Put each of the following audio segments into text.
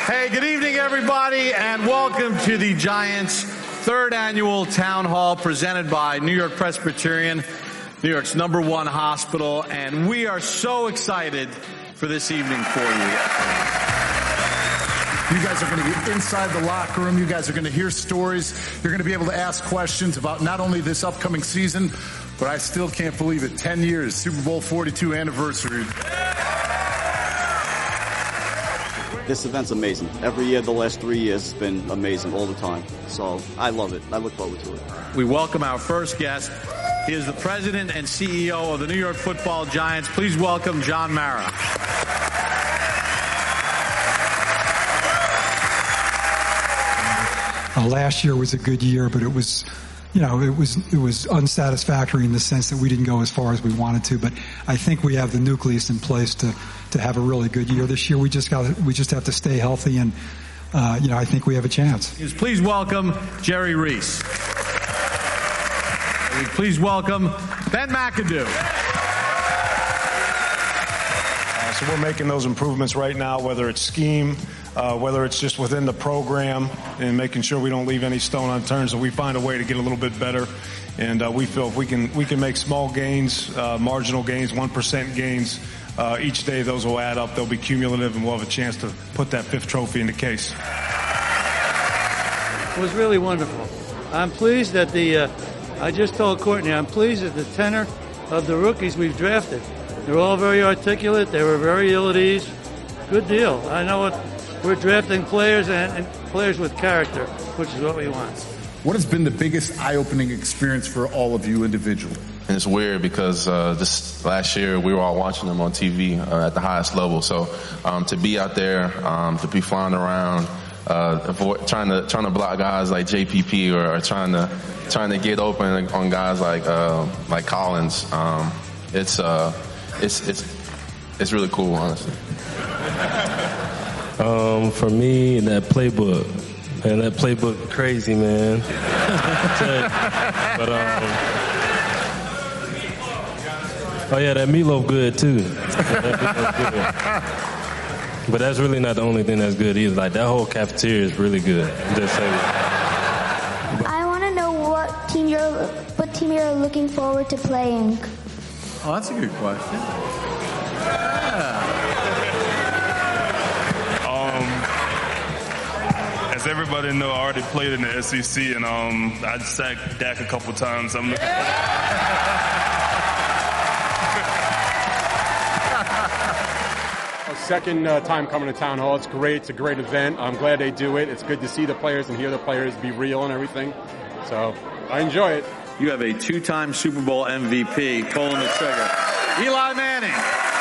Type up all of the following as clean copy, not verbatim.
Hey, good evening, everybody, and welcome to the Giants' third annual town hall presented by New York Presbyterian, New York's #1 hospital, and we are so excited for this evening for you. You guys are going to be inside the locker room. You guys are going to hear stories. You're going to be able to ask questions about not only this upcoming season, but I still can't believe it. 10 years, Super Bowl 42 anniversary. This event's amazing. Every year, the last 3 years, it's been amazing all the time. So I love it. I look forward to it. We welcome our first guest. He is the president and CEO of the New York Football Giants. Please welcome John Mara. Last year was a good year, but it was unsatisfactory in the sense that we didn't go as far as we wanted to. But I think we have the nucleus in place to have a really good year this year. We just have to stay healthy, and I think we have a chance. Please welcome Jerry Reese. Please welcome Ben McAdoo. So we're making those improvements right now, whether it's scheme, whether it's just within the program, and making sure we don't leave any stone unturned, so we find a way to get a little bit better. And we feel if we can make small gains, marginal gains, 1% gains each day, those will add up. They'll be cumulative, and we'll have a chance to put that 5th trophy in the case. It was really wonderful. I'm pleased that I just told Courtney, I'm pleased at the tenor of the rookies we've drafted. They're all very articulate. They were very ill at ease. Good deal. I know we're drafting players and players with character, which is what we want. What has been the biggest eye-opening experience for all of you individually? And it's weird because this last year we were all watching them on TV at the highest level. So to be out there, to be flying around, trying to block guys like JPP or trying to get open on guys like Collins, it's really cool, honestly. For me, that playbook, man, that playbook crazy, man. But oh yeah, that meatloaf good too. That meatloaf good. But that's really not the only thing that's good either. Like that whole cafeteria is really good. Just saying. I want to know what team you're looking forward to playing. Oh, that's a good question. As everybody know, I already played in the SEC, and I sacked Dak a couple times. I'm looking. Second time coming to Town Hall. It's great. It's a great event. I'm glad they do it. It's good to see the players and hear the players be real and everything. So I enjoy it. You have a 2-time Super Bowl MVP pulling the trigger. Eli Manning.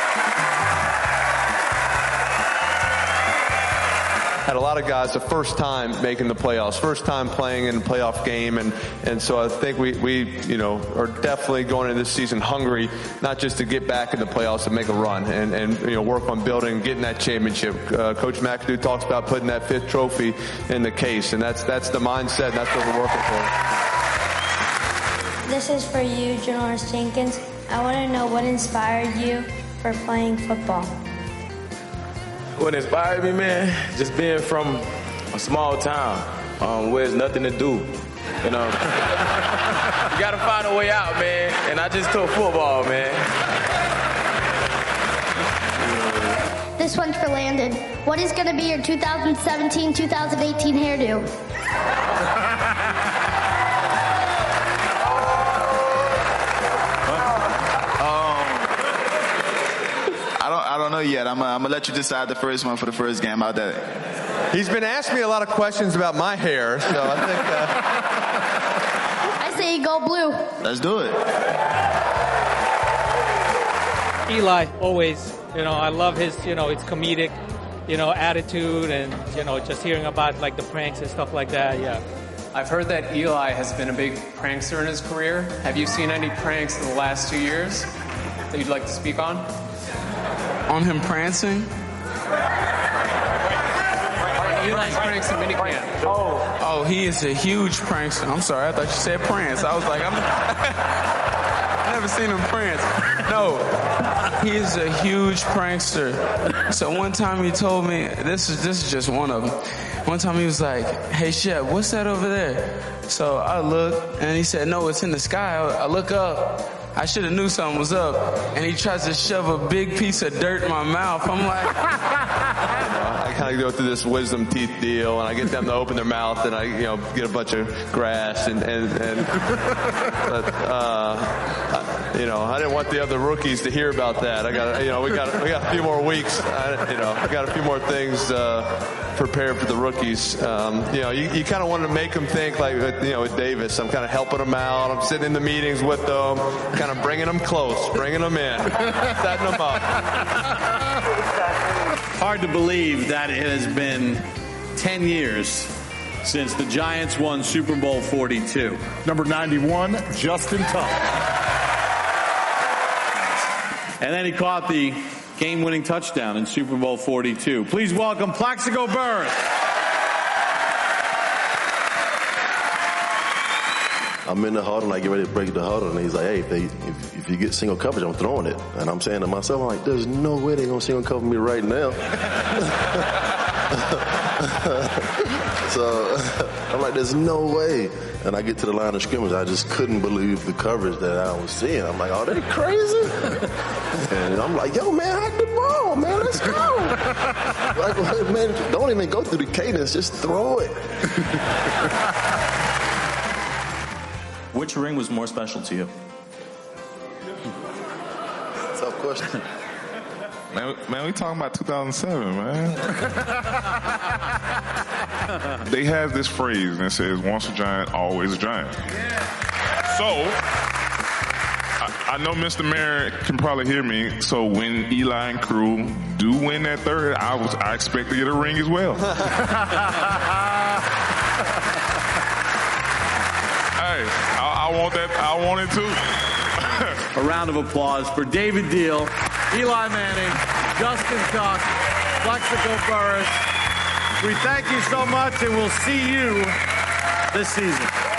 Had a lot of guys the first time making the playoffs, first time playing in a playoff game, and so I think we are definitely going into this season hungry, not just to get back in the playoffs and make a run and work on building, getting that championship. Coach McAdoo talks about putting that 5th trophy in the case, and that's the mindset, and that's what we're working for. This is for you, Janoris Jenkins. I want to know what inspired you for playing football. What inspired me, man, just being from a small town where there's nothing to do. You got to find a way out, man. And I just took football, man. This one's for Landon. What is going to be your 2017-2018 hairdo? I don't know yet. I'm gonna let you decide the first one for the first game. How that? He's been asking me a lot of questions about my hair, so I think. I say go blue. Let's do it. Eli, always. I love his, his comedic, attitude and, just hearing about like the pranks and stuff like that. Yeah. I've heard that Eli has been a big prankster in his career. Have you seen any pranks in the last 2 years that you'd like to speak on? On him prancing? Eli's pranks in minicamp. Oh, he is a huge prankster. I'm sorry, I thought you said prance. I was like, I've never seen him prance. No. He is a huge prankster. So one time he told me, this is just one of them. One time he was like, "Hey Shep, what's that over there?" So I look, and he said, "No, it's in the sky." I look up. I should have knew something was up. And he tries to shove a big piece of dirt in my mouth. I'm like... I kind of go through this wisdom teeth deal, and I get them to open their mouth, and I, get a bunch of grass, but, I didn't want the other rookies to hear about that. We got a few more weeks. I got a few more things prepared for the rookies. You kind of want to make them think like, with Davis, I'm kind of helping them out. I'm sitting in the meetings with them, kind of bringing them close, bringing them in, setting them up. Hard to believe that it has been 10 years since the Giants won Super Bowl 42. Number 91, Justin Tuck. And then he caught the game-winning touchdown in Super Bowl 42. Please welcome Plaxico Burress. I'm in the huddle, and I get ready to break the huddle, and he's like, "Hey, if you get single coverage, I'm throwing it." And I'm saying to myself, I'm like, "There's no way they're going to single cover me right now." So I'm like, "There's no way." And I get to the line of scrimmage, I just couldn't believe the coverage that I was seeing. I'm like, "Oh, they crazy?" And I'm like, "Yo, man, hack the ball, man, let's go." Like, man, don't even go through the cadence, just throw it. Which ring was more special to you? Tough question. Man, we talking about 2007, man. They have this phrase that says, "Once a giant, always a giant." So, I know Mr. Mayor can probably hear me. So when Eli and crew do win that third, I expect to get a ring as well. Hey, I want that. I want it too. A round of applause for David Diehl, Eli Manning, Justin Tuck, Plaxico Burress. We thank you so much, and we'll see you this season.